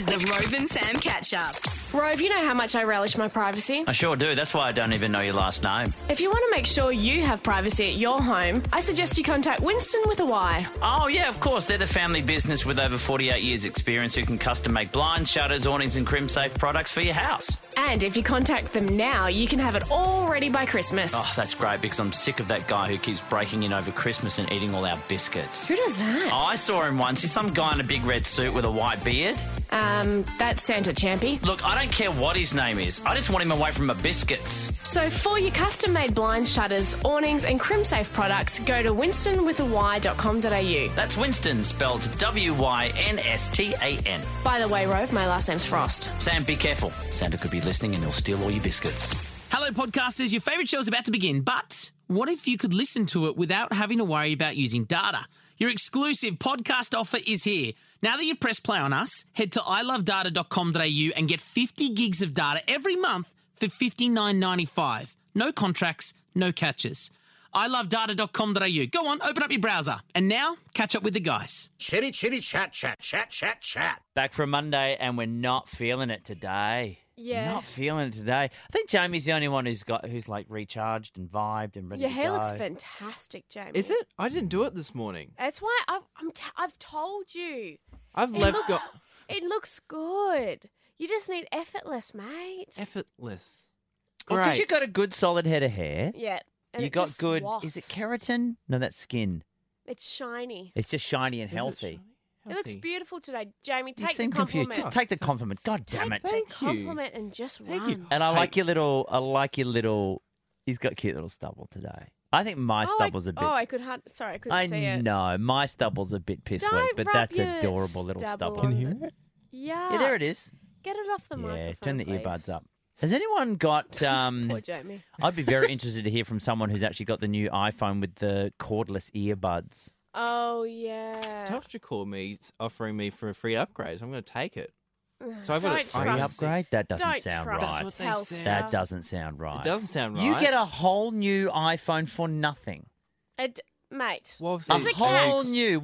is the Rove and Sam catch-up. Rove, you know how much I relish my privacy. I sure do. That's why I don't even know your last name. If you want to make sure you have privacy at your home, I suggest you contact Winston with a Y. Oh, yeah, of course. They're the family business with over 48 years' experience who can custom make blinds, shutters, awnings and crim-safe products for your house. And if you contact them now, you can have it all ready by Christmas. Oh, that's great because I'm sick of that guy who keeps breaking in over Christmas and eating all our biscuits. Who does that? Oh, I saw him once. He's some guy in a big red suit with a white beard. That's Santa Champy. Look, I don't care what his name is. I just want him away from my biscuits. So for your custom-made blinds, shutters, awnings and crim-safe products, go to winstonwithay.com.au. That's Winston, spelled Wynstan. By the way, Rove, my last name's Frost. Sam, be careful. Santa could be listening and he'll steal all your biscuits. Hello, podcasters. Your favourite show's about to begin, but what if you could listen to it without having to worry about using data? Your exclusive podcast offer is here. Now that you've pressed play on us, head to ilovedata.com.au and get 50 gigs of data every month for $59.95. No contracts, no catches. ilovedata.com.au. Go on, open up your browser. And now, catch up with the guys. Chitty, chitty, chat, chat, chat, chat, chat. Back for a Monday and we're not feeling it today. Yeah. Not feeling it today. I think Jamie's the only one who's like recharged and vibed and ready Your to hair go. looks fantastic, Jamie. Is it? I didn't do it this morning. That's why I've told you. It looks good. You just need effortless, mate. effortless. Well, because Great. you got a good solid head of hair. Yeah. And You it got just good. wafts. Is it keratin? No, that's skin. It's shiny. It's just shiny and Is it healthy. shiny? It looks Healthy. beautiful today. Jamie, You take the seem confused. compliment. Just take the compliment. God damn it. Thank the you. compliment and just Thank run. you. And I Hey. like your little. He's got cute little stubble today. I think my stubble's a bit. I couldn't see it. I know my stubble's a bit piss Don't weak, but rub that's your adorable little stubble stubble. on Can you the- hear it? Yeah. Yeah, there it is. Get it off the microphone, Yeah, turn the please. earbuds up. Has anyone got? Poor Jamie. I'd be very interested to hear from someone who's actually got the new iPhone with the cordless earbuds. Oh, yeah. Telstra called me offering me for a free upgrade. So I'm going to take it. So I've got Don't a Free trust- upgrade? That doesn't Don't sound trust right. That's what they Telstra. said. That doesn't sound right. It doesn't sound right. You get a whole new iPhone for nothing. Mate, Well, A It's a whole cat. new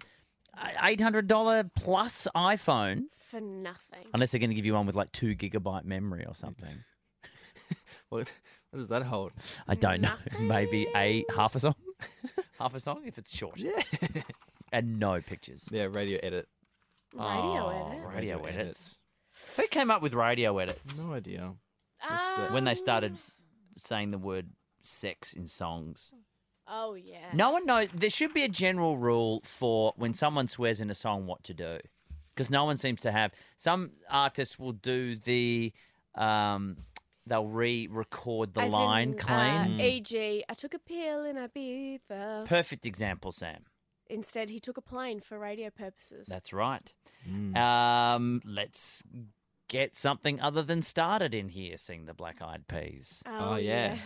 $800 plus iPhone, for nothing. unless they're going to give you one with like 2 GB memory or something. What does that hold? I don't know. Nothing. Maybe half a song, half a song if it's short. Yeah. And no pictures. Yeah, radio edit. Radio edit. Radio Radio edits. Who came up with radio edits? No idea. When they started saying the word sex in songs. Oh, yeah. No one knows. There should be a general rule for when someone swears in a song what to do. Because no one seems to have. Some artists will do the, they'll re-record the As line in, clean. E.g., I took a pill in Ibiza. Perfect example, Sam. Instead, he took a plane for radio purposes. That's right. Mm. Let's get something other than started in here, sing the Black Eyed Peas. Oh, yeah.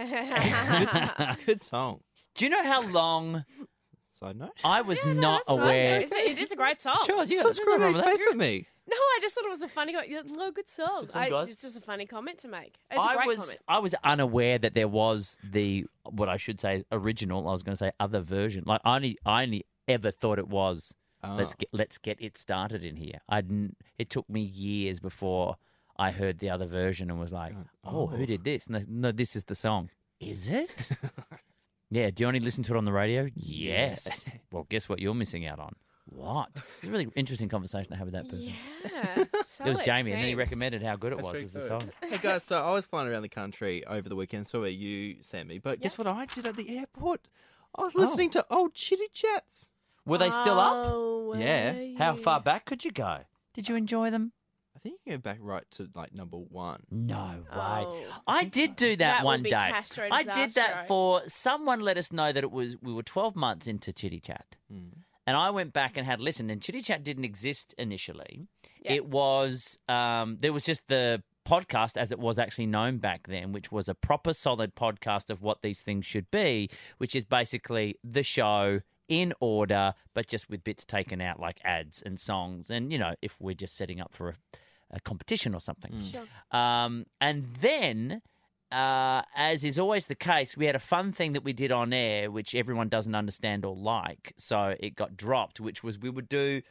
yeah. Good song. Do you know how long Side note. I was not That's fine. aware? It is a great song. Sure, yeah, Stop there's screwing nothing my wrong with face at me. No, I just thought it was a funny, good song. Good song, guys. It's just a funny comment to make. It's a great comment. I was unaware that there was what I should say original. I was going to say other version. Like I only ever thought it was let's get it started in here. It took me years before I heard the other version and was like, who did this? And no, this is the song. Is it? Yeah. Do you only listen to it on the radio? Yes. Well, guess what you're missing out on? What? It's a really interesting conversation to have with that person. Yeah. So It was Jamie, and then he seems. recommended how good it That's was very as a good. song. Hey guys, so I was flying around the country over the weekend. So were you, Sammy. But guess what I did at the airport? I was listening to old Chitty Chats. Were they still up? Oh, Yeah. were How you? far back could you go? Did you enjoy them? I think you go back right to like number 1. No way. Oh. I did do that That would one be day. Castro I did that Disastro. for someone let us know that we were 12 months into Chitty Chat. And I went back and had listened, and Chitty Chat didn't exist initially. Yeah. It was there was just the podcast as it was actually known back then, which was a proper solid podcast of what these things should be, which is basically the show in order, but just with bits taken out like ads and songs. And, you know, if we're just setting up for a competition or something. Sure. And then, as is always the case, we had a fun thing that we did on air, which everyone doesn't understand or like. So it got dropped, which was we would do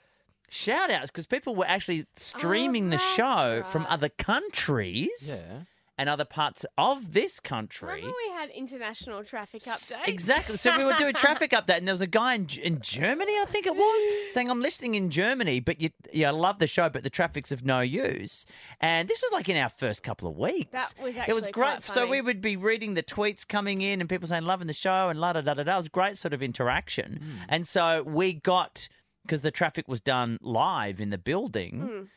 shout outs because people were actually streaming the that's show from right. other countries Yeah. and other parts of this country. Remember we had international traffic updates? Exactly. So we were doing a traffic update, and there was a guy in Germany, I think it was, saying, "I'm listening in Germany, but I love the show, but the traffic's of no use." And this was like in our first couple of weeks. That was it was actually great. quite So funny. we would be reading the tweets coming in, and people saying, "Loving the show," and la da da da da. It was great sort of interaction. And so we got, because the traffic was done live in the building.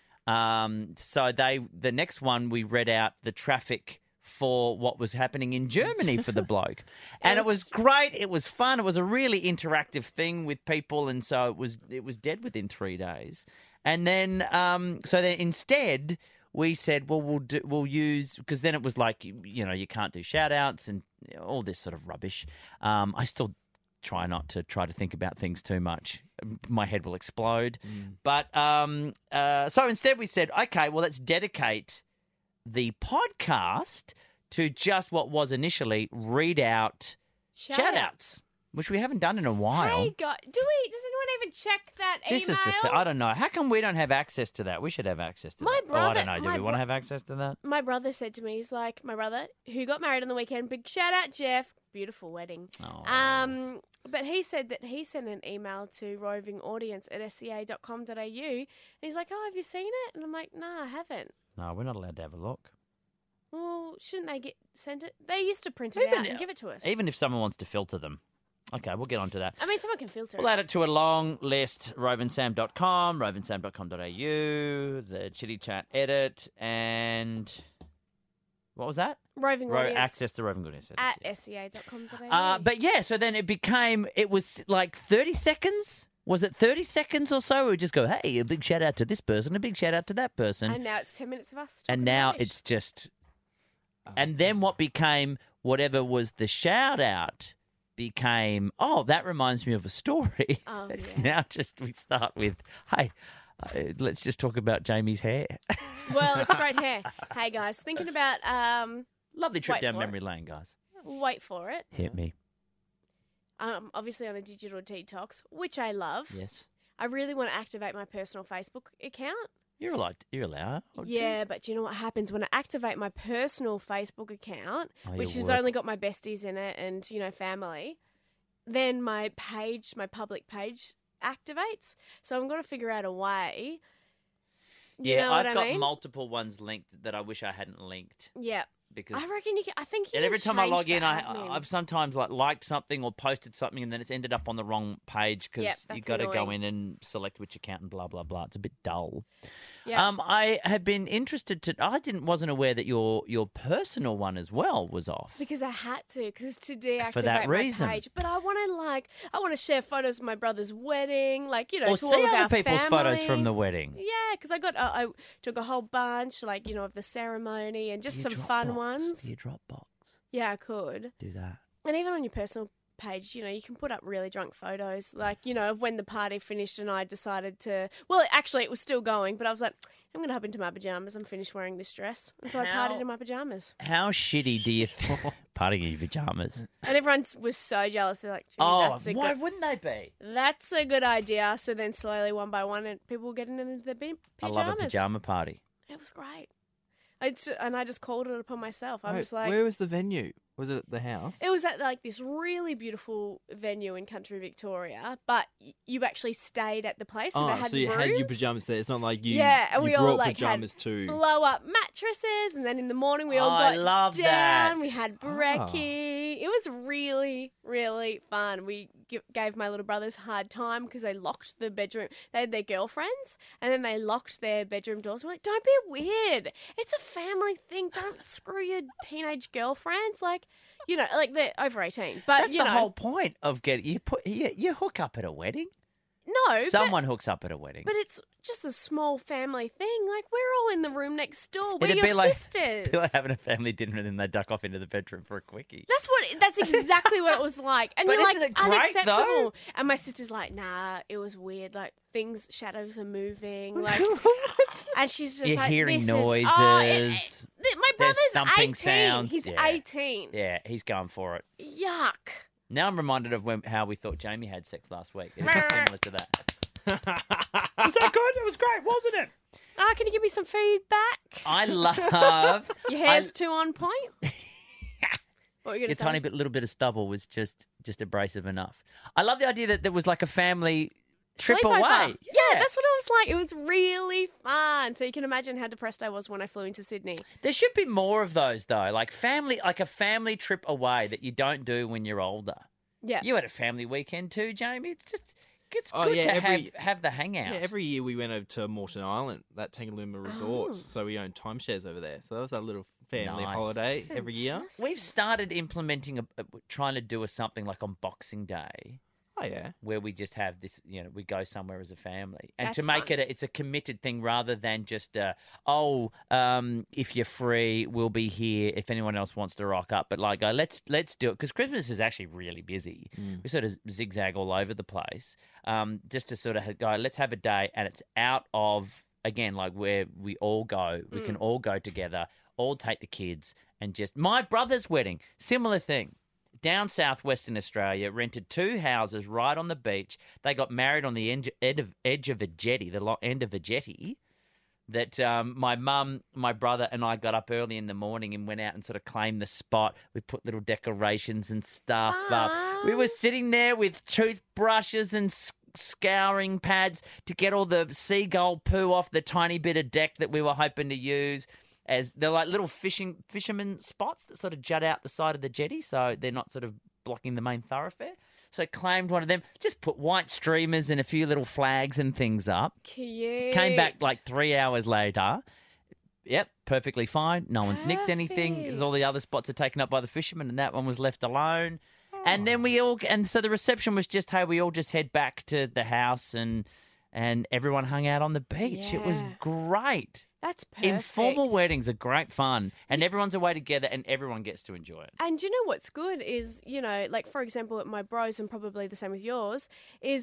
So the next one we read out the traffic for what was happening in Germany for the bloke. And it was great. It was fun. It was a really interactive thing with people, and so it was dead within 3 days. And then so then instead we said, well, we'll use, because then it was like, you can't do shout outs and all this sort of rubbish. I still try not to think about things too much. My head will explode. But so instead we said, okay, well, let's dedicate the podcast to just what was initially read out shout outs, which we haven't done in a while. Hey, God, does anyone even check that email? This is the thing. I don't know. How come we don't have access to that? We should have access to My that. I don't brother- know. Do my we want to have access to that? My brother said to me, he's like, my brother, who got married on the weekend, big shout out, Jeff. Beautiful wedding. Oh. But he said that he sent an email to rovingaudience@sca.com.au, and he's like, oh, have you seen it? And I'm like, no, I haven't. No, we're not allowed to have a look. Well, shouldn't they send it? They used to print it out and give it to us. Even if someone wants to filter them. Okay, we'll get onto that. I mean, someone can filter We'll it. add it to a long list, rovinsam.com, rovinsam.com.au, the Chitty Chat edit, and what was that? Roving Audience Access to Roving Audience. at sca.com.au. But yeah, so then it was like 30 seconds. Was it 30 seconds or so? We would just go, hey, a big shout out to this person, a big shout out to that person. and now it's 10 minutes of us. And talking now rubbish. it's just. And then what became whatever was the shout out became, oh, that reminds me of a story. Oh, It's yeah. now just we start with, hey, let's just talk about Jamie's hair. Well, it's great hair. Hey, guys, thinking about, Lovely trip Wait down for it. memory lane, guys. wait for it, Hit me. obviously on a digital detox, which I love. Yes. I really want to activate my personal Facebook account. You're allowed. Yeah, but do you know what happens when I activate my personal Facebook account, Oh, which your has work. only got my besties in it and, family, then my public page activates. So I'm going to figure out a way. You know what I've I got mean? multiple ones linked that I wish I hadn't linked Yeah. because I reckon you can. I think you and can every time I change log the in, admin. I've sometimes liked something or posted something, and then it's ended up on the wrong page because Yep, you that's got to go annoying. in and select which account and blah blah blah. It's a bit dull. Yeah. I have been interested to. wasn't aware that your personal one as well was off. Because I had to to deactivate For that reason. my page. But I want to share photos of my brother's wedding, Or to all see of our other people's photos from family. the wedding. Yeah, because I took a whole bunch, of the ceremony and just Do you some fun Dropbox? ones. Do you Dropbox? Yeah, I could. Do that. And even on your personal page, you can put up really drunk photos, of when the party finished and I decided to. Well, actually, it was still going, but I was like, I'm going to hop into my pajamas. I'm finished wearing this dress, and so I How- partied in my pajamas. How shitty do you think? Partying in your pajamas. And everyone was so jealous. They're like, Gee, Oh, that's a why good. wouldn't they be? That's a good idea. So then slowly, one by one, and people were getting into their pajamas. I love a pajama party. It was great. And I just called it upon myself. I Wait, was like, where was the venue? Was it at the house? it was at this really beautiful venue in country Victoria, but you actually stayed at the place. So they had so you had your rooms. pajamas there. It's not like you, Yeah, and you we all brought had pajamas to. blow up mattresses, and then in the morning we all I got love down. that. We had brekkie. It was really, really fun. We gave my little brothers a hard time because they locked the bedroom. They had their girlfriends, and then they locked their bedroom doors. We're like, don't be weird. It's a family thing. Don't screw your teenage girlfriends. They're over 18. But That's the whole point of getting you hook up at a wedding. No, Someone hooks up at a wedding. But it's just a small family thing. We're all in the room next door. We're It'd your be like sisters. people having a family dinner and then they duck off into the bedroom for a quickie. That's exactly what it was like. And But you're isn't like, it great, unacceptable. though? And my sister's like, nah, it was weird. Shadows are moving. And she's just You're like, hearing this noises. my brother's thumping 18. sounds. He's Yeah. 18. Yeah, he's going for it. Yuck. Now I'm reminded of how we thought Jamie had sex last week. It'd be similar to that. Was that good? It was great, wasn't it? Can you give me some feedback? I love Your hair's too on point. What were you going to say? tiny little bit of stubble was just abrasive enough. I love the idea that there was like a family trip Sleepover. away. Yeah, that's what I was like. It was really fun. So you can imagine how depressed I was when I flew into Sydney. There should be more of those though, like a family trip away that you don't do when you're older. Yeah. You had a family weekend too, Jamie. It's Oh, good yeah, to have the hangout. Yeah, every year we went over to Moreton Island, that Tangalooma Resort, so we owned timeshares over there. So that was our little family Nice. holiday every year. We've started implementing trying to do something like on Boxing Day. Oh, yeah. Where we just have this, we go somewhere as a family, and That's to make fun. it's a committed thing rather than just if you're free, we'll be here. If anyone else wants to rock up, but like, let's do it because Christmas is actually really busy. We sort of zigzag all over the place, just to sort of go. Let's have a day, and it's out of again like where we all go. We can all go together, all take the kids, and just my brother's wedding, similar thing. Down south Western Australia, rented 2 houses right on the beach. They got married on the edge of a jetty, the end of a jetty. That my mum, my brother, and I got up early in the morning and went out and sort of claimed the spot. We put little decorations and stuff up. We were sitting there with toothbrushes and scouring pads to get all the seagull poo off the tiny bit of deck that we were hoping to use. As they're like little fisherman spots that sort of jut out the side of the jetty, so they're not sort of blocking the main thoroughfare. So claimed one of them, just put white streamers and a few little flags and things up. Cute. Came back like 3 hours later. Yep, perfectly fine. No one's nicked anything. There's all the other spots are taken up by the fishermen, and that one was left alone. And then so the reception was just, hey, we all just head back to the house and everyone hung out on the beach. It was Yeah. great. That's perfect. Informal weddings are great fun, and everyone's away together, and everyone gets to enjoy it. And you know what's good is, like, for example, at my bros, and probably the same with yours, is,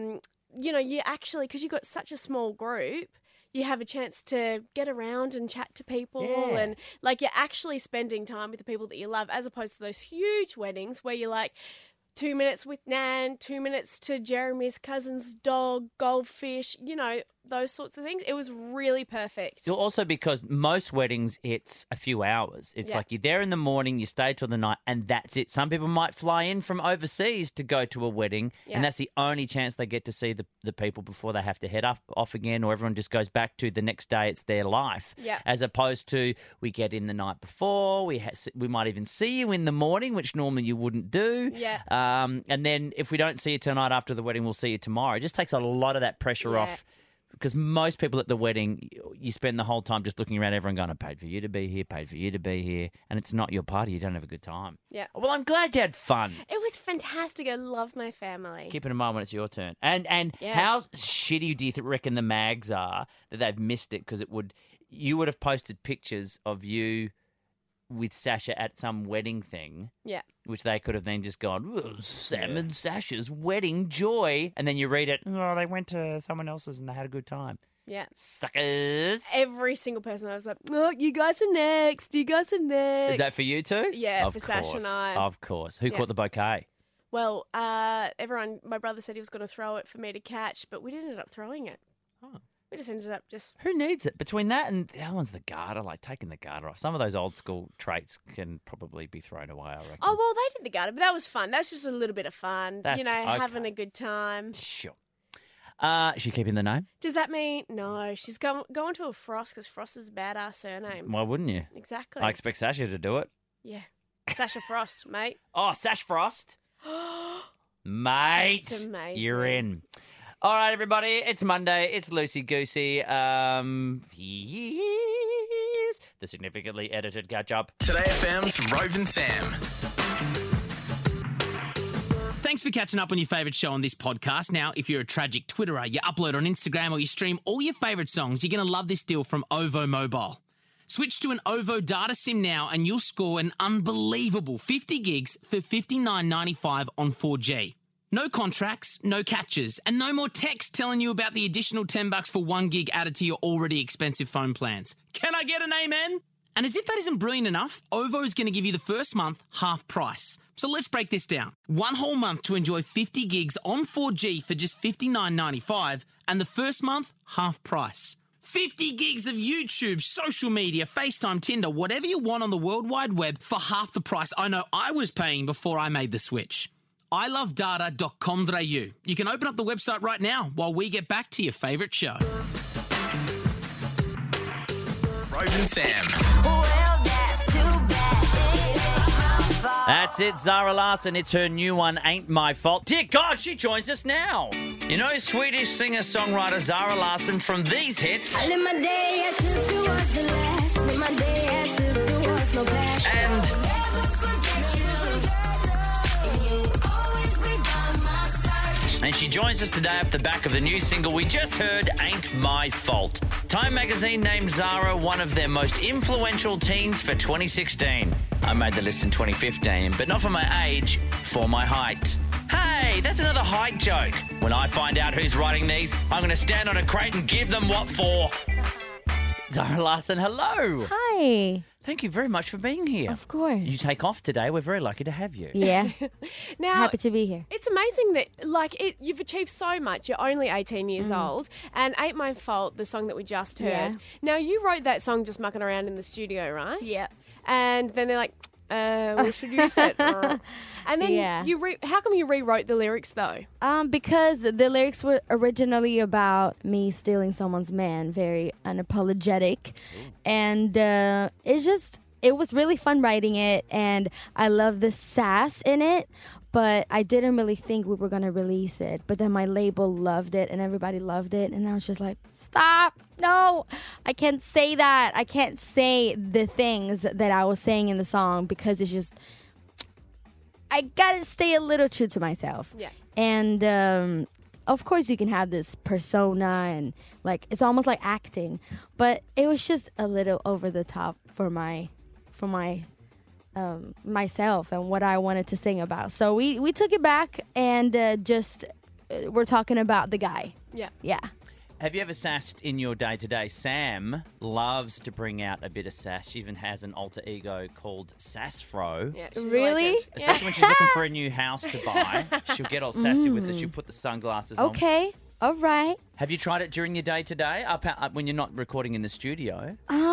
you actually, because you've got such a small group, you have a chance to get around and chat to people Yeah. and, like, you're actually spending time with the people that you love as opposed to those huge weddings where you're like, 2 minutes with Nan, 2 minutes to Jeremy's cousin's dog, goldfish, those sorts of things. It was really perfect. So also because most weddings, it's a few hours. It's like you're there in the morning, you stay till the night, and that's it. Some people might fly in from overseas to go to a wedding, and that's the only chance they get to see the people before they have to head off again, or everyone just goes back to the next day. It's their life. Yeah. As opposed to we get in the night before, we might even see you in the morning, which normally you wouldn't do. Yeah. And then if we don't see you tonight after the wedding, we'll see you tomorrow. It just takes a lot of that pressure off. Because most people at the wedding, you spend the whole time just looking around, everyone going, I paid for you to be here, paid for you to be here. And it's not your party. You don't have a good time. Yeah. Well, I'm glad you had fun. It was fantastic. I love my family. Keep it in mind when it's your turn. And Yeah. how shitty do you reckon the mags are that they've missed it? Because you would have posted pictures of you with Sasha at some wedding thing. Yeah. Which they could have then just gone, Sam and Sasha's wedding joy. And then you read it, they went to someone else's and they had a good time. Yeah. Suckers. Every single person I was like, oh, you guys are next. You guys are next. Is that for you too? Yeah, of for course. Sasha and I. Of course. Who caught the bouquet? Well, my brother said he was going to throw it for me to catch, but we ended up throwing it. Oh. We just ended up just... Who needs it? Between that and the other one's the garter, like taking the garter off. Some of those old school traits can probably be thrown away, I reckon. Oh, well, they did the garter, but that was fun. That's just a little bit of fun. That's having okay. a good time. Sure. Is she keeping the name? Does that mean... No, she's going to a Frost because Frost is a badass surname. Why wouldn't you? Exactly. I expect Sasha to do it. Yeah. Sasha Frost, mate. Oh, Sash Frost. Mate. That's amazing. You're in. All right, everybody. It's Monday. It's Loosey Goosey. Here's the significantly edited catch up. Today FM's Rove and Sam. Thanks for catching up on your favourite show on this podcast. Now, if you're a tragic Twitterer, you upload on Instagram or you stream all your favourite songs, you're going to love this deal from OVO Mobile. Switch to an OVO data SIM now and you'll score an unbelievable 50 gigs for $59.95 on 4G. No contracts, no catches, and no more text telling you about the additional $10 for 1 gig added to your already expensive phone plans. Can I get an amen? And as if that isn't brilliant enough, OVO is going to give you the first month half price. So let's break this down. 1 whole month to enjoy 50 gigs on 4G for just $59.95 and the first month half price. 50 gigs of YouTube, social media, FaceTime, Tinder, whatever you want on the World Wide Web for half the price I know I was paying before I made the switch. ilovedata.com.au. You can open up the website right now while we get back to your favourite show. Rove and Sam. That's it, Zara Larsson. It's her new one, Ain't My Fault. Dear God, she joins us now. You know Swedish singer-songwriter Zara Larsson from these hits. And she joins us today off the back of the new single we just heard, Ain't My Fault. Time magazine named Zara one of their most influential teens for 2016. I made the list in 2015, but not for my age, for my height. Hey, that's another height joke. When I find out who's writing these, I'm going to stand on a crate and give them what for. Zara Larsson, hello. Hi. Thank you very much for being here. Of course. You take off today. We're very lucky to have you. Yeah. Now, Happy to be here. it's amazing that, you've achieved so much. You're only 18 years old. And Ain't My Fault, the song that we just heard. Yeah. Now, you wrote that song just mucking around in the studio, right? Yeah. And then they're like, we should use it. And then Yeah. how come you rewrote the lyrics, though? Because the lyrics were originally about me stealing someone's man, very unapologetic. And it was really fun writing it, and I love the sass in it, but I didn't really think we were going to release it. But then my label loved it, and everybody loved it, and I was just like, stop, no, I can't say that. I can't say the things that I was saying in the song because it's just, I gotta stay a little true to myself. Yeah. And of course you can have this persona and it's almost like acting, but it was just a little over the top for myself and what I wanted to sing about. So we took it back and we're talking about the guy. Yeah. Yeah. Have you ever sassed in your day-to-day? Sam loves to bring out a bit of sass. She even has an alter ego called Sassfro. Yeah, she's a Really? legend. Especially when she's looking for a new house to buy. She'll get all sassy with it. She'll put the sunglasses on. Okay. All right. Have you tried it during your day-to-day up when you're not recording in the studio?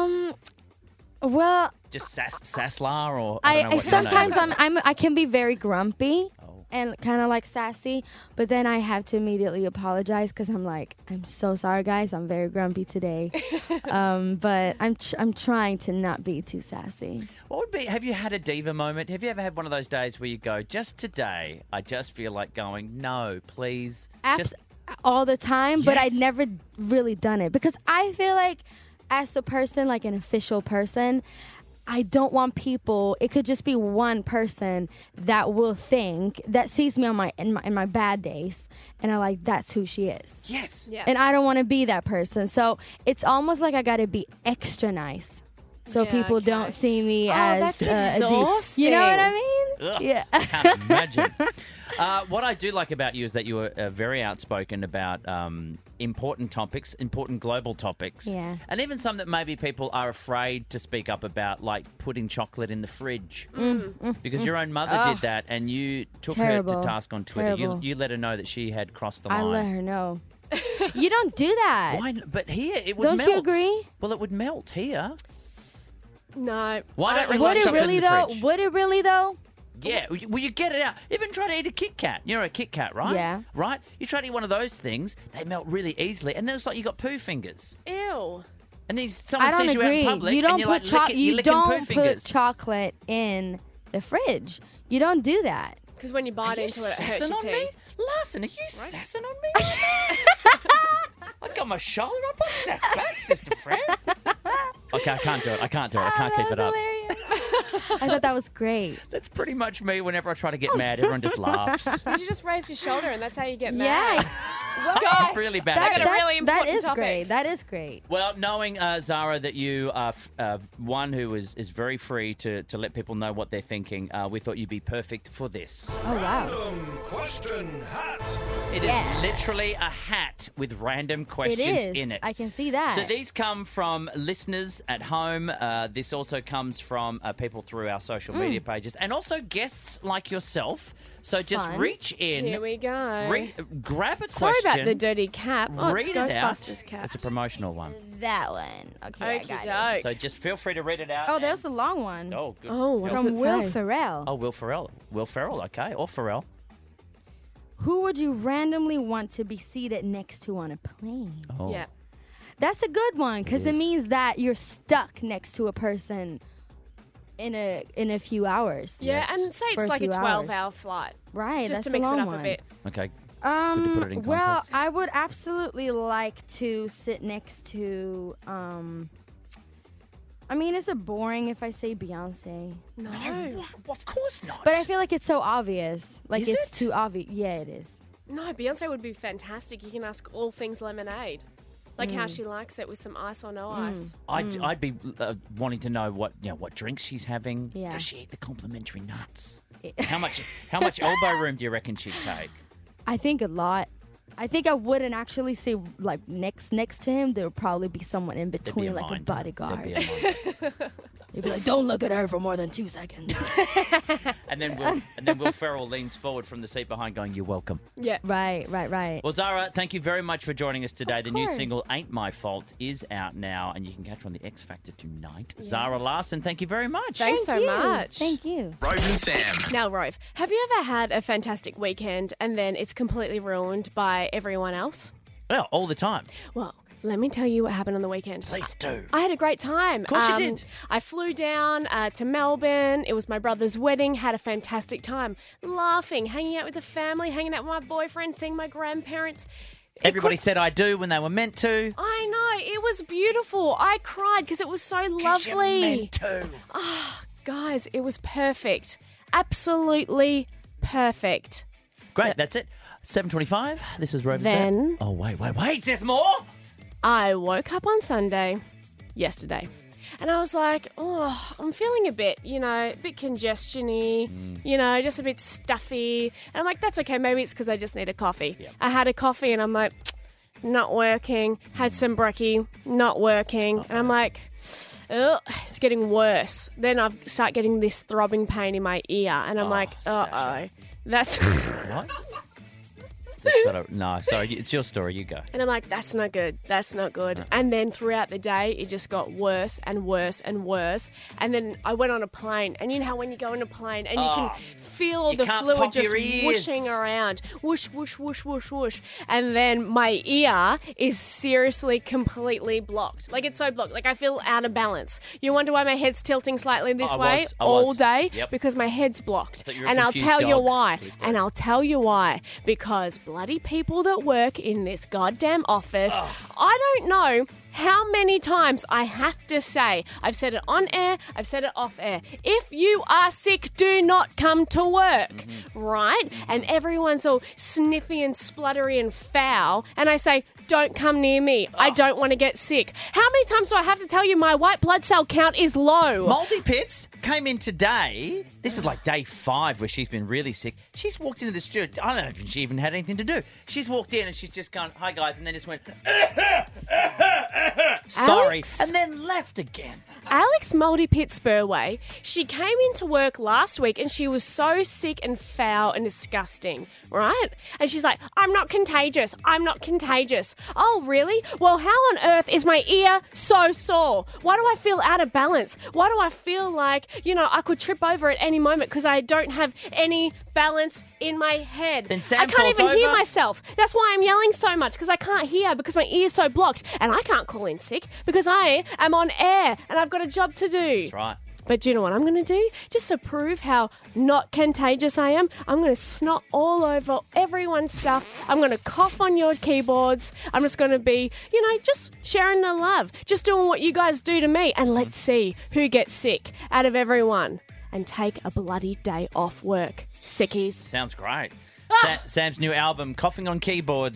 Well, Just Sasslar or I don't know I what your name sometimes is. I can be very grumpy. Oh. And kind of like sassy, but then I have to immediately apologize because I'm like, I'm so sorry, guys. I'm very grumpy today, but I'm trying to not be too sassy. What would be? Have you had a diva moment? Have you ever had one of those days where you go, just today, I just feel like going, no, please, just All the time, but I'd Yes. never really done it because I feel like as a person, like an official person, I don't want people. It could just be one person that will think that sees me on in my bad days, and I'm like, that's who she is. yes. Yeah. And I don't want to be that person. So it's almost like I got to be extra nice, so Yeah, people okay. don't see me Oh, as that's a diva. exhausting. You know what I mean? Ugh, Yeah. I can't imagine. What I do like about you is that you are very outspoken about important topics, important global topics. Yeah. And even some that maybe people are afraid to speak up about, like putting chocolate in the fridge. Because your own mother did that and you took her Terrible. to task on Twitter. Terrible. You let her know that she had crossed the line. I let her know. You don't do that. Why? But here, it would Don't melt. you agree? Well, it would melt here. No. Why don't we Would like it chocolate really in the though? fridge? Would it really though? Yeah, well, you get it out. Even try to eat a Kit Kat. You're a Kit Kat, right? Yeah. Right? You try to eat one of those things, they melt really easily, and then it's like you got poo fingers. Ew. And then someone I don't sees you agree. out in public, You don't and you're put like you're you licking poo don't fingers. put chocolate in the fridge. You don't do that. Because when you Are bite you into it, it hurts sassing your on me? teeth. Larson, are you sassing on me right now? I got my shoulder up. I sass back, Sister Fran. Okay, I can't do it. I can't keep it up. I thought that was great. That's pretty much me whenever I try to get mad. Everyone just laughs. You should just raise your shoulder and that's how you get Yeah. mad. I'm really bad at got a this. really important that is topic. great. That is great. Well, knowing, Zara, that you are one who is very free to let people know what they're thinking, we thought you'd be perfect for this. Oh, wow. Question hat. It is literally a hat with random It questions is. in it. I can see that. So these come from listeners at home. This also comes from people through our social media pages and also guests like yourself. So just Fun. reach in. Here we go. Grab a Sorry question. about the dirty cap. Oh, read it's it out. Ghostbusters cap. It's a promotional one. That one. Okay, I got it. Okey-doke. So just feel free to read it out. Oh, and- there's a long one. Oh, good. Oh, what From does it Will say? Ferrell. Oh, Will Ferrell. Will Ferrell, okay. Or Ferrell. Who would you randomly want to be seated next to on a plane? Oh. Yeah. That's a good one because it is. means that you're stuck next to a person in a few hours. Yeah, Yes. and say For it's a like a few 12-hour flight. Right. Just that's to mix a it long up one. a bit. Okay. Good to put it in Well, context. I would absolutely like to sit next to. I mean, is it boring if I say Beyonce? No. Of course not. But I feel like it's so obvious. Like Is it's it? too obvious. Yeah, it is. No, Beyonce would be fantastic. You can ask all things lemonade. Like how she likes it with some ice or no ice. I'd be wanting to know what drinks she's having. Yeah. Does she eat the complimentary nuts? How much elbow room do you reckon she'd take? I think a lot. I think I wouldn't actually say like next to him. There would probably be someone in There'd be between, like a line. bodyguard. There'd be a line. They'd be like, "Don't look at her for more than 2 seconds." and then Will Ferrell leans forward from the seat behind, going, "You're welcome." Yeah. Right. Well, Zara, thank you very much for joining us today. The new course. single "Ain't My Fault" is out now, and you can catch her on the X Factor tonight. Zara Larson, thank you very much. Thanks so you. much. Thank you. Rove and Sam. Now, Rove, have you ever had a fantastic weekend and then it's completely ruined by everyone else? Well, all the time. Well, let me tell you what happened on the weekend. Please do. I had a great time. Of course you did. I flew down to Melbourne. It was my brother's wedding. Had a fantastic time. Laughing, hanging out with the family, hanging out with my boyfriend, seeing my grandparents. Everybody said "I do" when they were meant to. I know. It was beautiful. I cried because it was so 'Cause lovely. you're meant to. Guys, it was perfect. Absolutely perfect. Great, that's it. 7:25. This is Rove and Then- Sam. Oh, wait. There's more? I woke up on Sunday, yesterday, and I was like, oh, I'm feeling a bit congestion-y, just a bit stuffy. And I'm like, that's okay. Maybe it's because I just need a coffee. Yep. I had a coffee and I'm like, not working. Had some brekkie, not working. And I'm like, ugh, it's getting worse. Then I start getting this throbbing pain in my ear. And I'm like, uh-oh. Sasha. That's... What? No, sorry. It's your story. You go. And I'm like, that's not good. That's not good. And then throughout the day, it just got worse and worse and worse. And then I went on a plane. And you know how when you go on a plane and you can feel You the can't fluid pop just your ears. whooshing around. Whoosh, whoosh, whoosh, whoosh, whoosh. And then my ear is seriously completely blocked. Like, it's so blocked. Like, I feel out of balance. You wonder why my head's tilting slightly this I way was. all day? Yep. Because my head's blocked. thought you were a And I'll confused tell you dog. why. Please don't. And I'll tell you why. Because bloody people that work in this goddamn office, I don't know how many times I have to say, I've said it on air, I've said it off air, if you are sick, do not come to work, right? And everyone's all sniffy and spluttery and foul, and I say, don't come near me. I don't want to get sick. How many times do I have to tell you my white blood cell count is low? Moldy Pits came in today. This is like day 5 where she's been really sick. She's walked into the studio. I don't know if she even had anything to do. She's walked in and she's just gone, hi guys, and then just went, sorry, Alex? and then left again. Alex Moldy Pit Spurway, she came into work last week and she was so sick and foul and disgusting, right? And she's like, I'm not contagious. I'm not contagious. Oh, really? Well, how on earth is my ear so sore? Why do I feel out of balance? Why do I feel like, I could trip over at any moment because I don't have any balance in my head? Then Sam I can't falls even hear over. myself. That's why I'm yelling so much because I can't hear because my ear's so blocked. And I can't call in sick because I am on air and I've got a job to do. That's right. But do you know what I'm going to do? Just to prove how not contagious I am, I'm going to snot all over everyone's stuff. I'm going to cough on your keyboards. I'm just going to be, just sharing the love. Just doing what you guys do to me. And let's see who gets sick out of everyone. And take a bloody day off work. Sickies. Sounds great. Sam's new album, Coughing on Keyboards.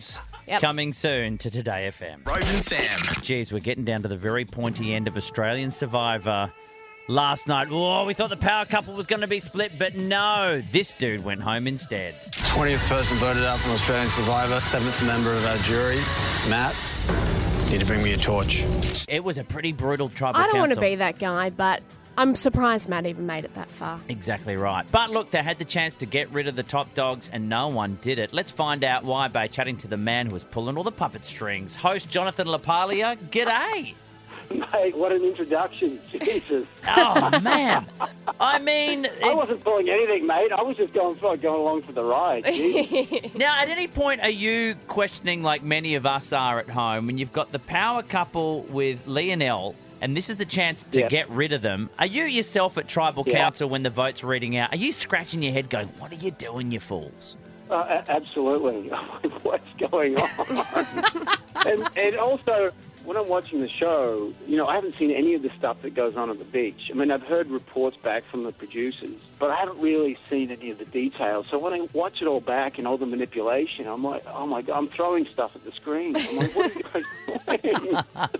Yep. Coming soon to Today FM. Rove and Sam. Geez, we're getting down to the very pointy end of Australian Survivor. Last night, we thought the power couple was going to be split, but no, this dude went home instead. 20th person voted out from Australian Survivor, 7th member of our jury, Matt. Need to bring me a torch. It was a pretty brutal tribal I don't want to council. be that guy, but I'm surprised Matt even made it that far. Exactly right. But look, they had the chance to get rid of the top dogs and no one did it. Let's find out why by chatting to the man who was pulling all the puppet strings. Host Jonathan LaPaglia, g'day. Mate, what an introduction. Jesus. Oh, man. I mean... I wasn't pulling anything, mate. I was just going along for the ride. Now, at any point, are you questioning, like many of us are at home, when you've got the power couple with Lionel, and this is the chance to get rid of them, are you yourself at Tribal Council when the vote's reading out, are you scratching your head going, what are you doing, you fools? Absolutely. What's going on? and also, when I'm watching the show, I haven't seen any of the stuff that goes on at the beach. I mean, I've heard reports back from the producers, but I haven't really seen any of the details. So when I watch it all back and all the manipulation, I'm like, oh my God, I'm throwing stuff at the screen. I'm like, what are you guys doing?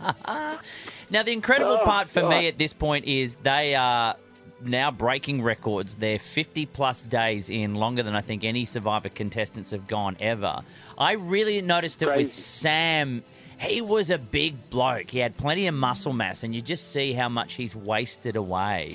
Now, the incredible part for me at this point is they are now breaking records. They're 50-plus days in, longer than I think any Survivor contestants have gone ever. I really noticed it with Sam. He was a big bloke. He had plenty of muscle mass, and you just see how much he's wasted away.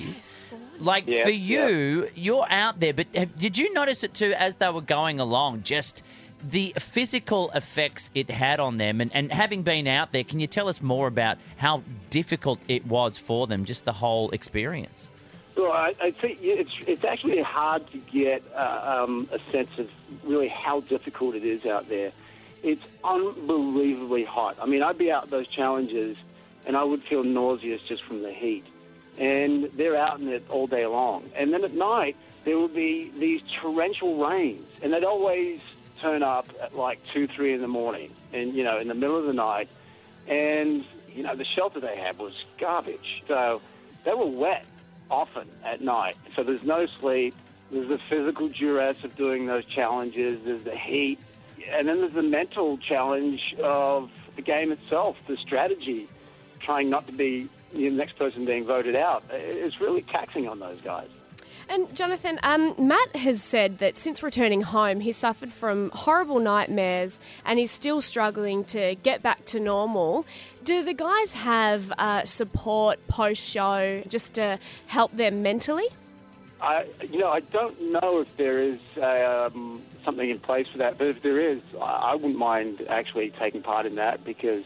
For you, you're out there, but did you notice it too as they were going along, just the physical effects it had on them? And having been out there, can you tell us more about how difficult it was for them, just the whole experience? Well, I think it's actually hard to get a sense of really how difficult it is out there. It's unbelievably hot. I mean, I'd be out those challenges, and I would feel nauseous just from the heat. And they're out in it all day long. And then at night, there would be these torrential rains, and they'd always turn up at like 2, 3 in the morning, and in the middle of the night. And the shelter they had was garbage, so they were wet often at night. So there's no sleep. There's the physical duress of doing those challenges. There's the heat. And then there's the mental challenge of the game itself, the strategy, trying not to be the next person being voted out. It's really taxing on those guys. And Jonathan, Matt has said that since returning home, he's suffered from horrible nightmares and he's still struggling to get back to normal. Do the guys have support post-show just to help them mentally? I don't know if there is something in place for that, but if there is, I wouldn't mind actually taking part in that because,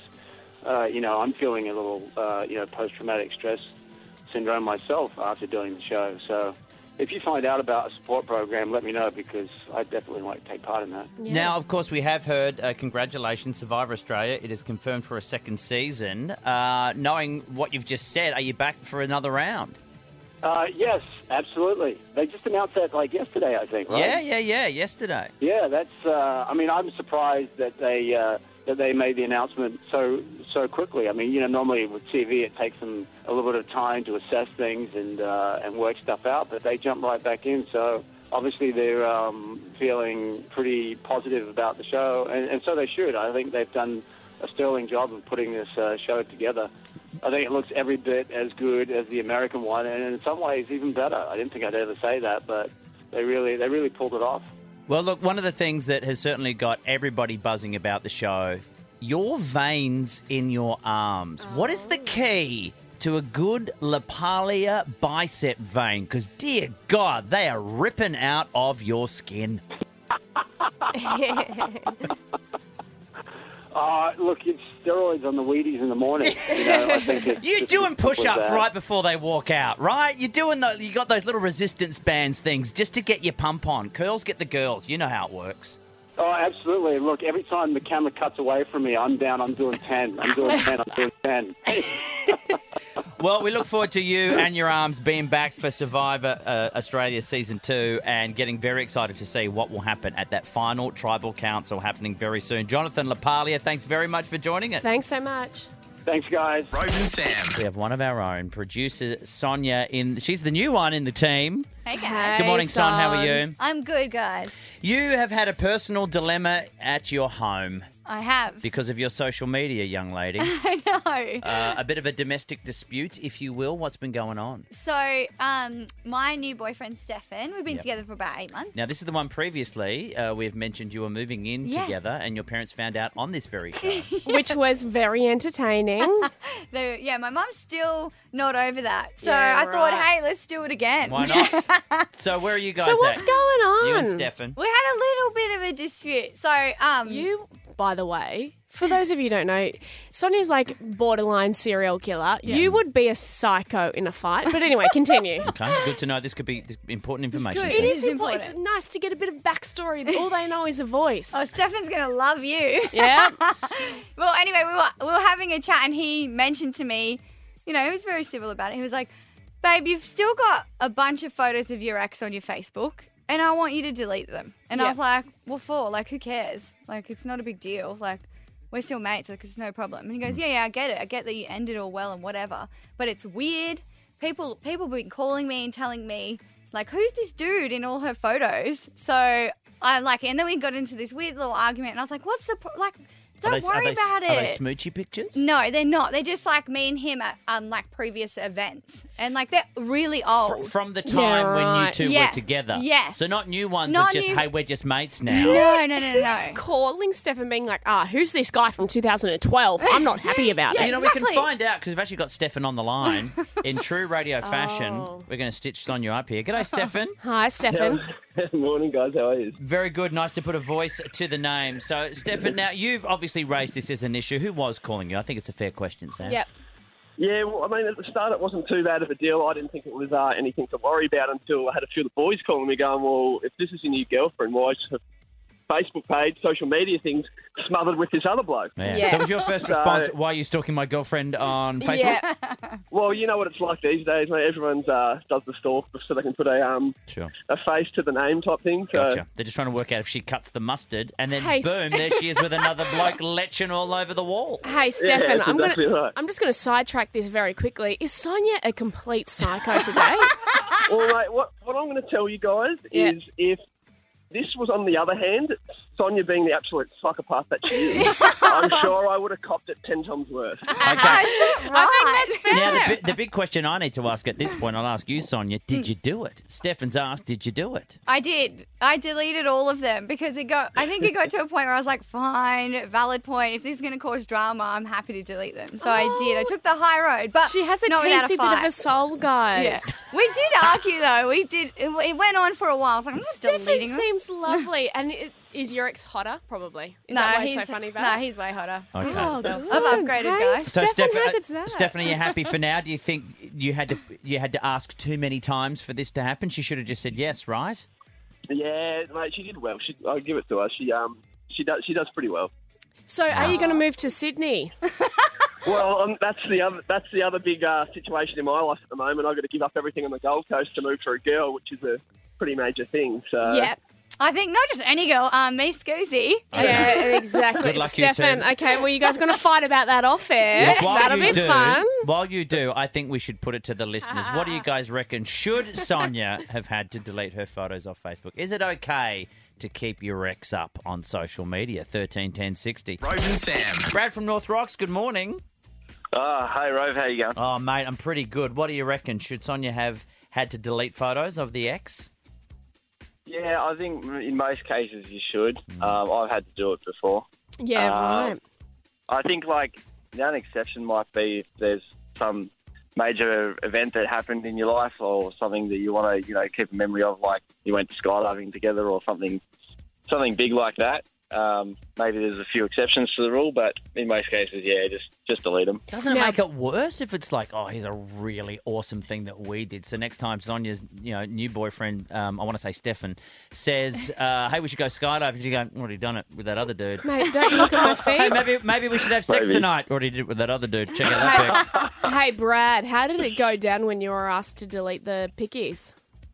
I'm feeling a little, post-traumatic stress syndrome myself after doing the show. So if you find out about a support program, let me know because I definitely want to take part in that. Yeah. Now, of course, we have heard, congratulations, Survivor Australia. It is confirmed for a second season. Knowing what you've just said, are you back for another round? Yes, absolutely. They just announced that yesterday, I think, right? Yeah, yesterday. Yeah, that's. I'm surprised that they made the announcement so quickly. I mean, normally with TV it takes them a little bit of time to assess things and work stuff out, but they jump right back in. So obviously they're feeling pretty positive about the show, and so they should. I think they've done a sterling job of putting this show together. I think it looks every bit as good as the American one, and in some ways even better. I didn't think I'd ever say that, but they really pulled it off. Well, look, one of the things that has certainly got everybody buzzing about the show, your veins in your arms. What is the key to a good LaPaglia bicep vein? Because, dear God, they are ripping out of your skin. Look, it's steroids on the Wheaties in the morning. I think you're doing push-ups right before they walk out, right? You got those little resistance bands things just to get your pump on. Curls get the girls. You know how it works. Oh, absolutely. Look, every time the camera cuts away from me, I'm down. I'm doing 10. I'm doing 10. Well, we look forward to you and your arms being back for Survivor Australia Season 2 and getting very excited to see what will happen at that final Tribal Council happening very soon. Jonathan LaPaglia, thanks very much for joining us. Thanks so much. Thanks, guys. Rove and Sam. We have one of our own, producer Sonia. She's the new one in the team. Hey, guys. Good morning, Son. How are you? I'm good, guys. You have had a personal dilemma at your home. I have. Because of your social media, young lady. I know. A bit of a domestic dispute, if you will. What's been going on? So, my new boyfriend, Stefan, we've been together for about 8 months. Now, this is the one previously we've mentioned you were moving in Yes. together and your parents found out on this very show. Which was very entertaining. My mum's still not over that. So Yeah, I thought, right. hey, let's do it again. Why not? So where are you guys So what's at? going on? You and Stefan. We had a little bit of a dispute. So, You, by the way, for those of you who don't know, Sonia's like borderline serial killer. You would be a psycho in a fight. But anyway, continue. Okay, good to know. This could be important information. good. Sam. It is It's important. It's nice to get a bit of backstory. All they know is a voice. Oh, Stefan's going to love you. Yeah. Well, anyway, we were having a chat and he mentioned to me, he was very civil about it. He was like, babe, you've still got a bunch of photos of your ex on your Facebook and I want you to delete them. And I was like, what for? Like, who cares? Like, it's not a big deal. Like, we're still mates, like, it's no problem. And he goes, yeah, I get it. I get that you ended all well and whatever. But it's weird. People have been calling me and telling me, like, who's this dude in all her photos? So I'm like, and then we got into this weird little argument. And I was like, what's the, don't worry about it. Are they smoochy pictures? No, they're not. They're just like me and him at like previous events. And like they're really old. From the time when you right. two Yeah. were together? Yes. So not new ones Not that just, new- hey, we're just mates now? No. Who's calling Stefan being like, who's this guy from 2012? I'm not happy about it. You know, we can Exactly. find out because we've actually got Stefan on the line. In true radio fashion, we're going to stitch Sonia up here. G'day, Stefan. Hi, Stefan. Morning, guys. How are you? Very good. Nice to put a voice to the name. So, Stefan, now you've obviously raised this as an issue. Who was calling you? I think it's a fair question, Sam. Yep. Yeah, well, I mean, at the start, it wasn't too bad of a deal. I didn't think it was anything to worry about until I had a few of the boys calling me going, well, if this is your new girlfriend, why is her Facebook page, social media things smothered with this other bloke? Yeah. So was your first response, why are you stalking my girlfriend on Facebook? Yeah. Well, you know what it's like these days, mate. Everyone's does the stalk so they can put a face to the name type thing. So. Gotcha. They're just trying to work out if she cuts the mustard, and then Hey, boom, there she is with another bloke leching all over the wall. Hey, Stefan, that's I'm exactly right. I'm just going to sidetrack this very quickly. Is Sonia a complete psycho today? Well, mate, what I'm going to tell you guys is if this was on the other hand, Sonia being the absolute psychopath that she is, I'm sure I would have copped it 10 times worse. Okay. I think that's fair. Now, the big question I need to ask at this point, I'll ask you, Sonia, did you do it? Stefan's asked, did you do it? I did. I deleted all of them because I think it got to a point where I was like, fine, valid point. If this is going to cause drama, I'm happy to delete them. So I did. I took the high road. But She has a not without teensy bit fight. of a soul, guys. Yeah. We did argue, though. We did. It went on for a while. I was like, I'm not Stefan deleting them. seems lovely. And is your ex hotter? Probably. Is No, that why it's he's so funny about no, it? he's way hotter. Okay. Oh, So, good. I've upgraded, Hey, guys. So, Stefan, how good's that? Stephanie, are you happy for now? Do you think you had to ask too many times for this to happen? She should have just said yes, right? Yeah, mate, she did well. I'll give it to her. She does pretty well. So are you going to move to Sydney? Well, that's the other big situation in my life at the moment. I've got to give up everything on the Gold Coast to move for a girl, which is a pretty major thing. So Yeah. I think not just any girl, me, Scoozy. Yeah, exactly. Good luck, you Stefan, two. okay, well, you guys are going to fight about that off air. Look, That'll be fun. While you do, I think we should put it to the listeners. What do you guys reckon? Should Sonia have had to delete her photos off Facebook? Is it okay to keep your ex up on social media? 131060. Rove and Sam. Brad from North Rocks, good morning. Hey, Rove, how you going? Oh, mate, I'm pretty good. What do you reckon? Should Sonia have had to delete photos of the ex? Yeah, I think in most cases you should. I've had to do it before. Yeah, right. I think, the only exception might be if there's some major event that happened in your life or something that you want to, keep a memory of, like you went skydiving together or something big like that. Maybe there's a few exceptions to the rule, but in most cases, yeah, just delete them. Doesn't it make it worse if it's like, oh, here's a really awesome thing that we did. So next time Sonia's, new boyfriend, I want to say Stefan, says, hey, we should go skydiving. You go, already done it with that other dude. Mate, don't you look at my feet? Hey, maybe we should have sex Maybe. tonight. Already did it with that other dude. Check out that pic. Hey, Brad, how did it go down when you were asked to delete the pickies?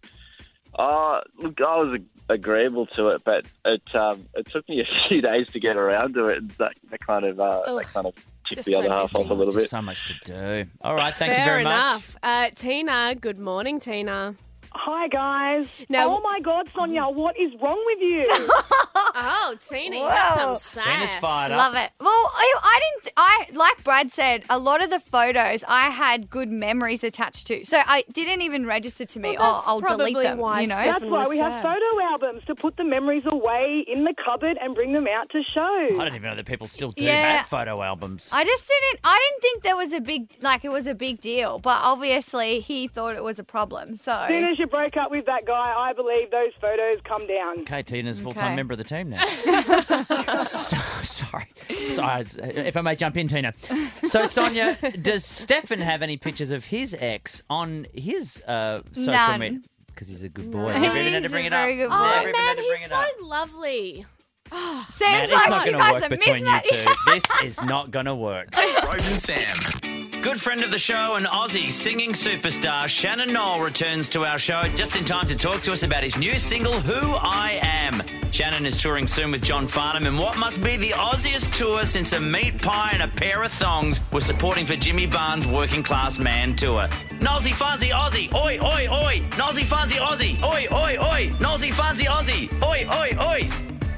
Look, I was agreeable to it, but it took me a few days to get around to it, and that kind of ticked Just the other so half messy. off a little bit. Just so much to do. All right, thank you Fair very much. enough. Tina, good morning, Tina. Hi, guys. Now- Oh, my God, Sonia, what is wrong with you? Oh, Teeny, that's some sass. Tina's fired up. Love it. Well, I like Brad said, a lot of the photos I had good memories attached to, so I didn't even register to me. Well, that's I'll delete probably them. why You know, Steph- That's why we have sad. photo albums to put the memories away in the cupboard and bring them out to show. I don't even know that people still do Yeah. have photo albums. I didn't think there was it was a big deal, but obviously he thought it was a problem. So As soon as you break up with that guy, I believe those photos come down. Okay, Tina's a full-time Okay. member of the team now. Sorry, if I may jump in, Tina. So, Sonia, does Stefan have any pictures of his ex on his social None. media? Because he's a good boy. He's Never even had to a bring it very up. good boy. Never Oh, even had man, to bring he's it so up. lovely. Man, Sam's it's not like, going you to guys work are between you mismatched. two. This is not going to work. Rove and Sam. Good friend of the show and Aussie singing superstar Shannon Knoll returns to our show just in time to talk to us about his new single, Who I Am. Shannon is touring soon with John Farnham in what must be the Aussiest tour since a meat pie and a pair of thongs were supporting for Jimmy Barnes' Working Class Man tour. Nosy Fuzzy Aussie, oi, oi, oi. Nosy Fuzzy Aussie, oi, oi, oi. Nosy Fuzzy Aussie, oi, oi, oi.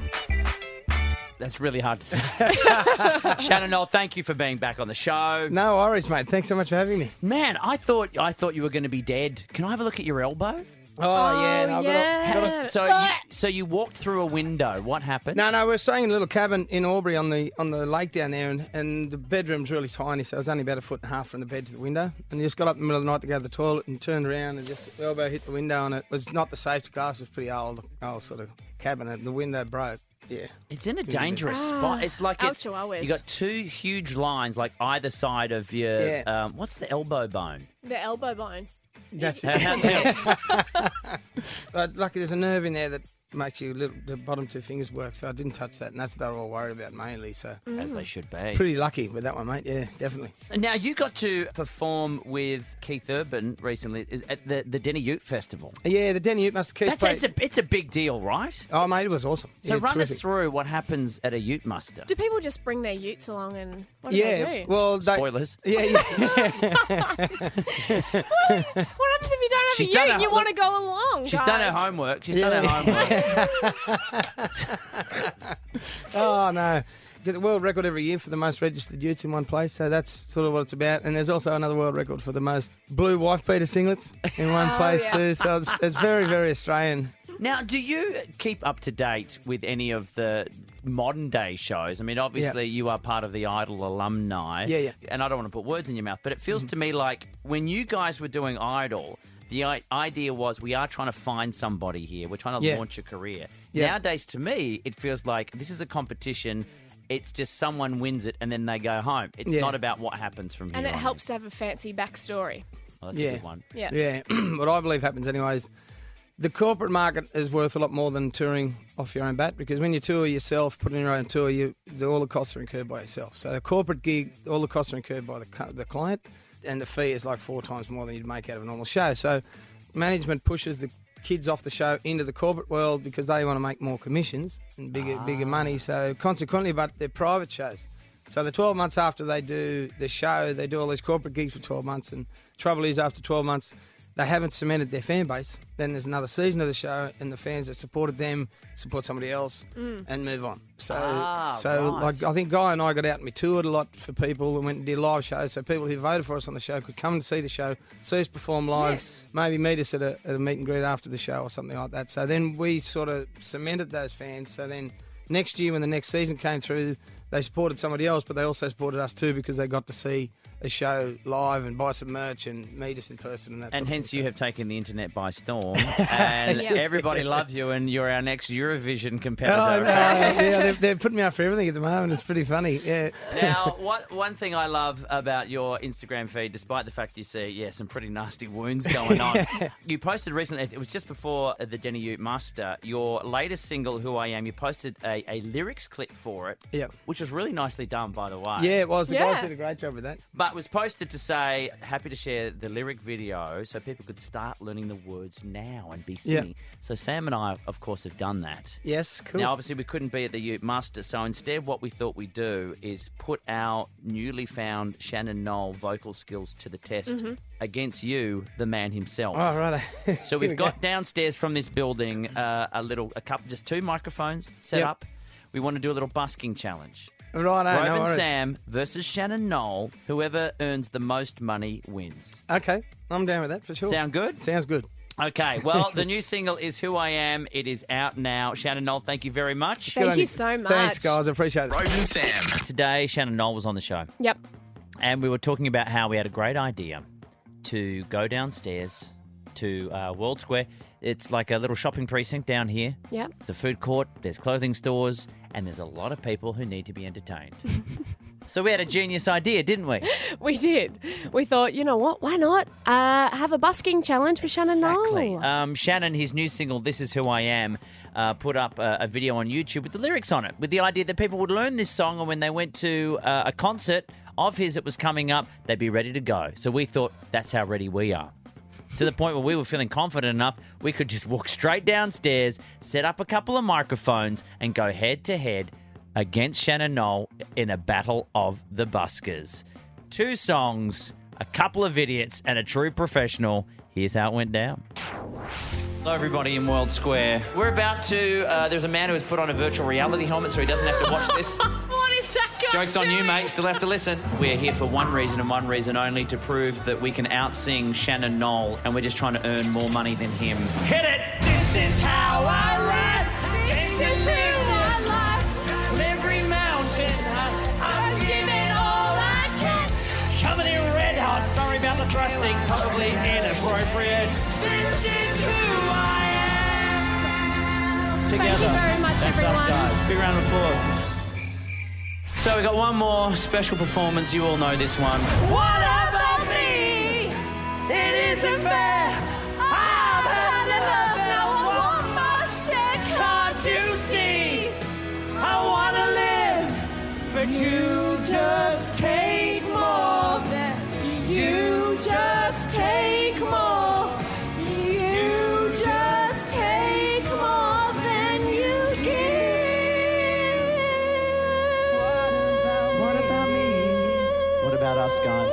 That's really hard to say. Shannon Knoll, thank you for being back on the show. No worries, mate. Thanks so much for having me. Man, I thought you were going to be dead. Can I have a look at your elbow? Oh, yeah. No, yeah. So you walked through a window. What happened? No, we're staying in a little cabin in Albury on the lake down there, and the bedroom's really tiny, so it was only about 1.5 foot from the bed to the window. And you just got up in the middle of the night to go to the toilet and turned around, and just the elbow hit the window, and it was not the safety glass. It was pretty old sort of cabin, and the window broke. Yeah. It's in a dangerous spot. It's like Ouch, always. you got two huge lines like either side of your Yeah. what's the elbow bone? The elbow bone. That's How- it. how- But lucky there's a nerve in there that makes you the bottom two fingers work, so I didn't touch that, and that's what they were all worried about mainly. So as they should be. pretty lucky with that one, mate. Yeah, definitely. Now you got to perform with Keith Urban recently at the Denny Ute Festival. Yeah, the Denny Ute Master Keith. It's a big deal, right? Oh, mate, it was awesome. So Yeah, run terrific. us through what happens at a Ute muster. Do people just bring their utes along and what do Yeah, they do? well, Spoilers. Yeah. What happens if you don't have She's a done ute her- and you want to go along? She's done her guys? homework. She's done her homework. Oh, no. Get a world record every year for the most registered utes in one place, so that's sort of what it's about. And there's also another world record for the most blue wife-beater singlets in one place too, so it's very, very Australian. Now, do you keep up to date with any of the modern day shows? I mean, obviously you are part of the Idol alumni. Yeah. And I don't want to put words in your mouth, but it feels to me like when you guys were doing Idol, the idea was we are trying to find somebody here. We're trying to launch a career. Yeah. Nowadays, to me, it feels like this is a competition. It's just someone wins it and then they go home. It's not about what happens from here And it on. helps to have a fancy backstory. Well, that's a good one. Yeah. Yeah. What I believe happens anyways, the corporate market is worth a lot more than touring off your own bat, because when you tour yourself, put in your own tour, all the costs are incurred by yourself. So a corporate gig, all the costs are incurred by the client, and the fee is like 4 times more than you'd make out of a normal show. So management pushes the kids off the show into the corporate world because they want to make more commissions and bigger money. So consequently, but they're private shows. So the 12 months after they do the show, they do all these corporate gigs for 12 months. And trouble is, after 12 months, they haven't cemented their fan base. Then there's another season of the show, and the fans that supported them support somebody else and move on. So, right. like I think Guy and I got out and we toured a lot for people and went and did live shows. So people who voted for us on the show could come and see the show, see us perform live, Yes. maybe meet us at a meet and greet after the show or something like that. So then we sort of cemented those fans. So then next year when the next season came through, they supported somebody else, but they also supported us too because they got to see a show live and buy some merch and meet us in person and that. And sort of hence thing. you have taken the internet by storm, and everybody loves you, and you're our next Eurovision competitor. Oh, no, yeah, they're putting me up for everything at the moment. It's pretty funny. Yeah. Now, one thing I love about your Instagram feed, despite the fact you see, some pretty nasty wounds going on, you posted recently, it was just before the Denny Ute Muster, your latest single, Who I Am, you posted a lyrics clip for it, Yep. which was really nicely done, by the way. Yeah, it was. The Yeah. guys did a great job with that. But it was posted to say, happy to share the lyric video so people could start learning the words now and be singing. So Sam and I, of course, have done that. Yes, cool. Now, obviously, we couldn't be at the Ute Muster, so instead what we thought we'd do is put our newly found Shannon Knoll vocal skills to the test against you, the man himself. Oh, right. So we've got downstairs from this building just 2 microphones set up. We want to do a little busking challenge. Right, no Rove worries. Sam versus Shannon Knoll. Whoever earns the most money wins. Okay, I'm down with that for sure. Sound good? Sounds good. Okay, well, the new single is Who I Am. It is out now. Shannon Knoll, thank you very much. Thank you so much. Thanks, guys. I appreciate it. Rove and Sam. Today, Shannon Knoll was on the show. Yep. And we were talking about how we had a great idea to go downstairs to World Square. It's like a little shopping precinct down here. Yep. It's a food court, there's clothing stores, and there's a lot of people who need to be entertained. So we had a genius idea, didn't we? We did. We thought, you know what? Why not have a busking challenge with Shannon Knoll? Shannon, his new single, This Is Who I Am, put up a video on YouTube with the lyrics on it, with the idea that people would learn this song, and when they went to a concert of his that was coming up, they'd be ready to go. So we thought, that's how ready we are. To the point where we were feeling confident enough, we could just walk straight downstairs, set up a couple of microphones, and go head-to-head against Shannon Knoll in a battle of the buskers. 2 songs, a couple of idiots, and a true professional. Here's how it went down. Hello, everybody in World Square. We're about to... there's a man who has put on a virtual reality helmet so he doesn't have to watch this. What is that guy Joke's on you, mate. Still have to listen. We're here for one reason and one reason only, to prove that we can out-sing Shannon Knoll, and we're just trying to earn more money than him. Hit it! This is how I live. This is who I live. Every mountain I'm giving all I can. Coming in red hot. Sorry about the thrusting. Probably inappropriate. This is who I am. Together. Thank you very much, Thanks everyone. us, guys. Big round of applause. So we got one more special performance. You all know this one. What about me? It isn't fair. I've had enough. Now I want my share. Can't you see? I want to live, but you just take more than you just take more. You just take more than you give. What about me? What about us, guys?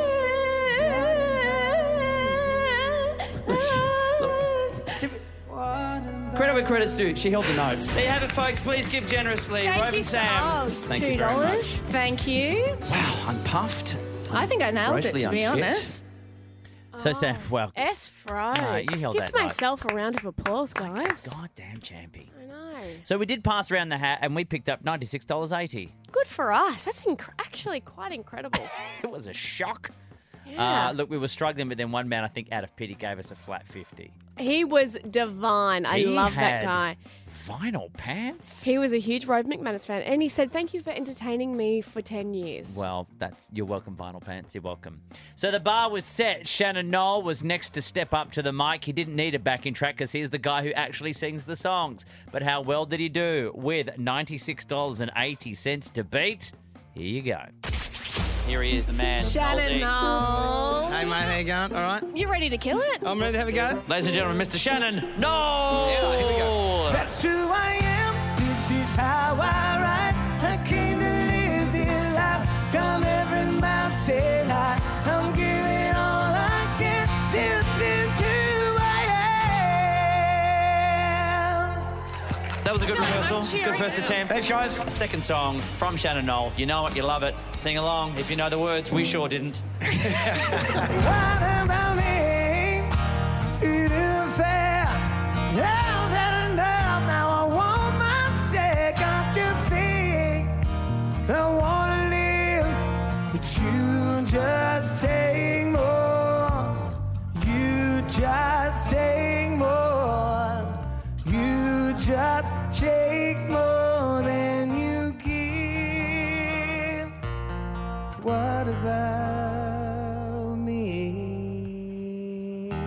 Credit where credit's due. She held the note. There you have it, folks. Please give generously. Thank Rove you and so Sam. much. Thank you very $2. much. Thank you. Wow, I'm puffed. I think I nailed it, Grossly to be unfit. honest. So, Sam, well, S. Fro. No, you held Give that note. myself a round of applause, guys. goddamn champy. I know. So we did pass around the hat, and we picked up $96.80. Good for us. That's actually quite incredible. It was a shock. Yeah. Look, we were struggling, but then one man, I think, out of pity, gave us a flat 50. He was divine. I He love that had guy. Vinyl pants. He was a huge Rove McManus fan, and he said, "Thank you for entertaining me for 10 years." Well, you're welcome, Vinyl Pants. You're welcome. So the bar was set. Shannon Knoll was next to step up to the mic. He didn't need a backing track because he's the guy who actually sings the songs. But how well did he do with $96.80 to beat? Here you go. Here he is, the man. Shannon Knoll. Hey, mate, how you going? All right? You ready to kill it? I'm ready to have a go. Ladies and gentlemen, Mr. Shannon Knoll. Yeah, here we go. That's who I am. This is how I ride. I came to live this life. Come every mountain high. I'm giving all I can. This is who I am. That was a good rehearsal. Good first attempt. Thanks, guys. Second song from Shannon Knoll. You know it, you love it. Sing along. If you know the words, we sure didn't. What about me? It isn't fair. I've had enough. Now I want my share. Can't you see? I want to live, but you just take more. You just take more. You just take more than you give. What about me?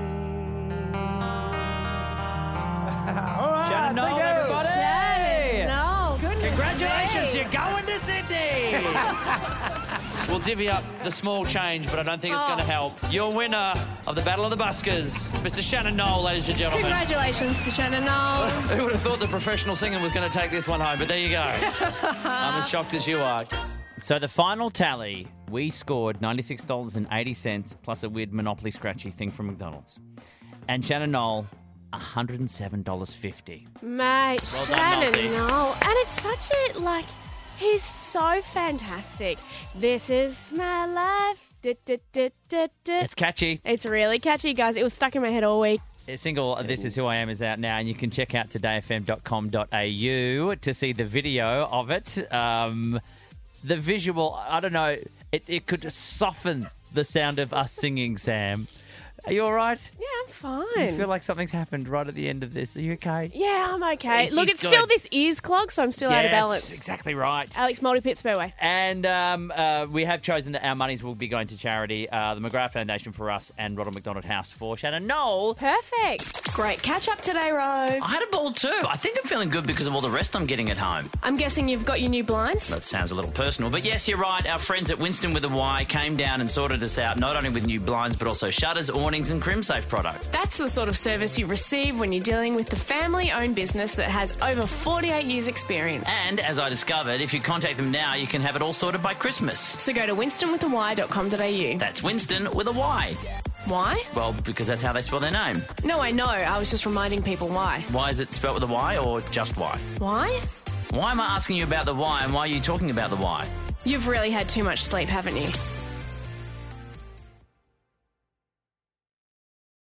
All right, Shannon Knoll, thank you. everybody. Shannon Knoll. Goodness Congratulations, me. you're going to Sydney. We'll divvy up the small change, but I don't think it's going to help. Your winner of the Battle of the Buskers, Mr. Shannon Knoll, ladies and gentlemen. Congratulations to Shannon Knoll. Who would have thought the professional singer was going to take this one home? But there you go. I'm as shocked as you are. So the final tally, we scored $96.80 plus a weird Monopoly scratchy thing from McDonald's. And Shannon Knoll, $107.50. Mate, Well done, Shannon Nosy. Knoll. And it's such a, he's so fantastic. This is my life. It's catchy. It's really catchy, guys. It was stuck in my head all week. A single This Is Who I Am is out now, and you can check out todayfm.com.au to see the video of it. The visual, I don't know, it could soften the sound of us singing, Sam. Are you all right? Yeah, I'm fine. You feel like something's happened right at the end of this. Are you okay? Yeah, I'm okay. It's Look, just it's still good. this ears clog, so I'm still out of balance. That's exactly right. Alex Multi-Pit Speedway. And we have chosen that our monies will be going to charity, the McGrath Foundation for us and Ronald McDonald House for Shannon Knoll. Perfect. Great catch up today, Rove. I had a ball too. I think I'm feeling good because of all the rest I'm getting at home. I'm guessing you've got your new blinds? That sounds a little personal, but yes, you're right. Our friends at Winston with a Y came down and sorted us out, not only with new blinds, but also shutters, awnings and CrimSafe products. That's the sort of service you receive when you're dealing with the family-owned business that has over 48 years' experience. And as I discovered, if you contact them now, you can have it all sorted by Christmas. So go to winstonwithany.com.au. That's Winston with a Y. Why? Well, because that's how they spell their name. No, I know. I was just reminding people why. Why is it spelled with a Y or just Y? Why? Why am I asking you about the Y and why are you talking about the Y? You've really had too much sleep, haven't you?